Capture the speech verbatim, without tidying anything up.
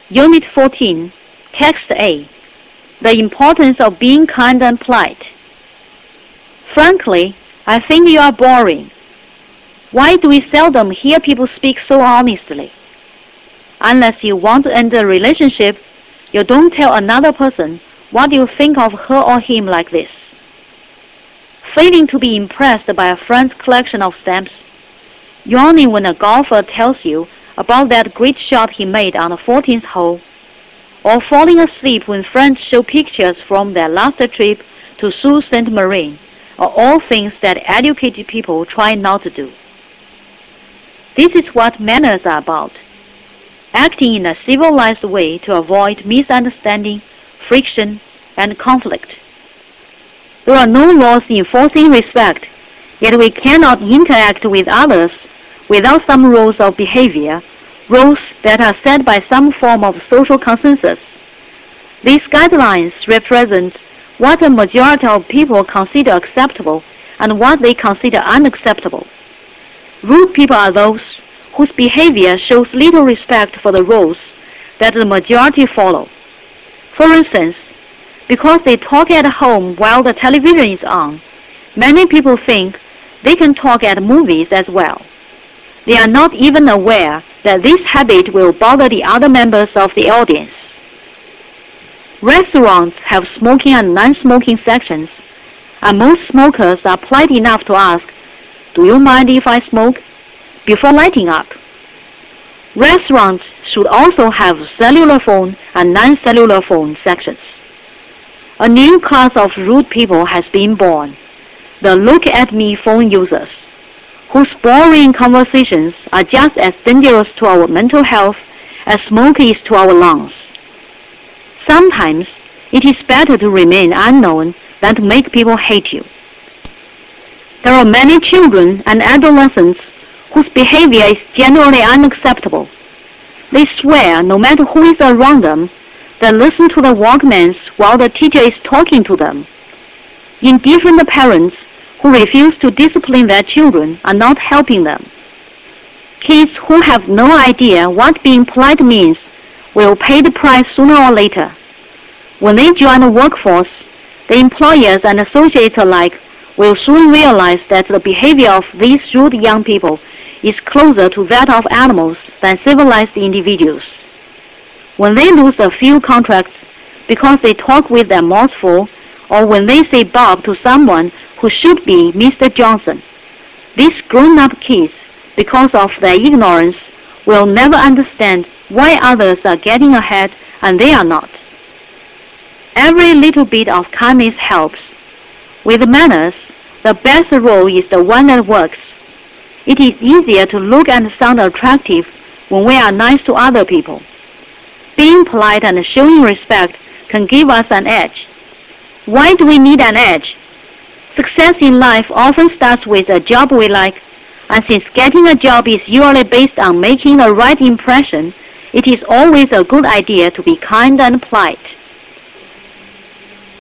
Unit fourteen, Text A. The importance of being kind and polite. Frankly, I think you are boring. Why do we seldom hear people speak so honestly? Unless you want to end a relationship, you don't tell another person what you think of her or him like this. Failing to be impressed by a friend's collection of stamps, yawning when a golfer tells you about that great shot he made on the fourteenth hole, or falling asleep when friends show pictures from their last trip to Sault Ste. Marie, are all things that educated people try not to do. This is what manners are about, acting in a civilized way to avoid misunderstanding, friction, and conflict. There are no laws enforcing respect, yet we cannot interact with others without some rules of behavior, rules that are set by some form of social consensus. These guidelines represent what a majority of people consider acceptable and what they consider unacceptable. Rude people are those whose behavior shows little respect for the rules that the majority follow. For instance, because they talk at home while the television is on, many people think they can talk at movies as well. They are not even aware that this habit will bother the other members of the audience. Restaurants have smoking and non-smoking sections, and most smokers are polite enough to ask, "Do you mind if I smoke?" before lighting up. Restaurants should also have cellular phone and non-cellular phone sections. A new class of rude people has been born, the look-at-me phone users, whose boring conversations are just as dangerous to our mental health as smoke is to our lungs. Sometimes it is better to remain unknown than to make people hate you. There are many children and adolescents whose behavior is generally unacceptable. They swear no matter who is around them, they listen to the Walkmans while the teacher is talking to them. Indifferent parents who refuse to discipline their children are not helping them. Kids who have no idea what being polite means will pay the price sooner or later. When they join the workforce, the employers and associates alike will soon realize that the behavior of these rude young people is closer to that of animals than civilized individuals. When they lose a few contracts because they talk with their mouths full, or when they say Bob to someone who should be Mister Johnson, these grown-up kids, because of their ignorance, will never understand why others are getting ahead and they are not. Every little bit of kindness helps. With manners, the best role is the one that works. It is easier to look and sound attractive when we are nice to other people. Being polite and showing respect can give us an edge. Why do we need an edge? Success in life often starts with a job we like, and since getting a job is usually based on making the right impression, it is always a good idea to be kind and polite.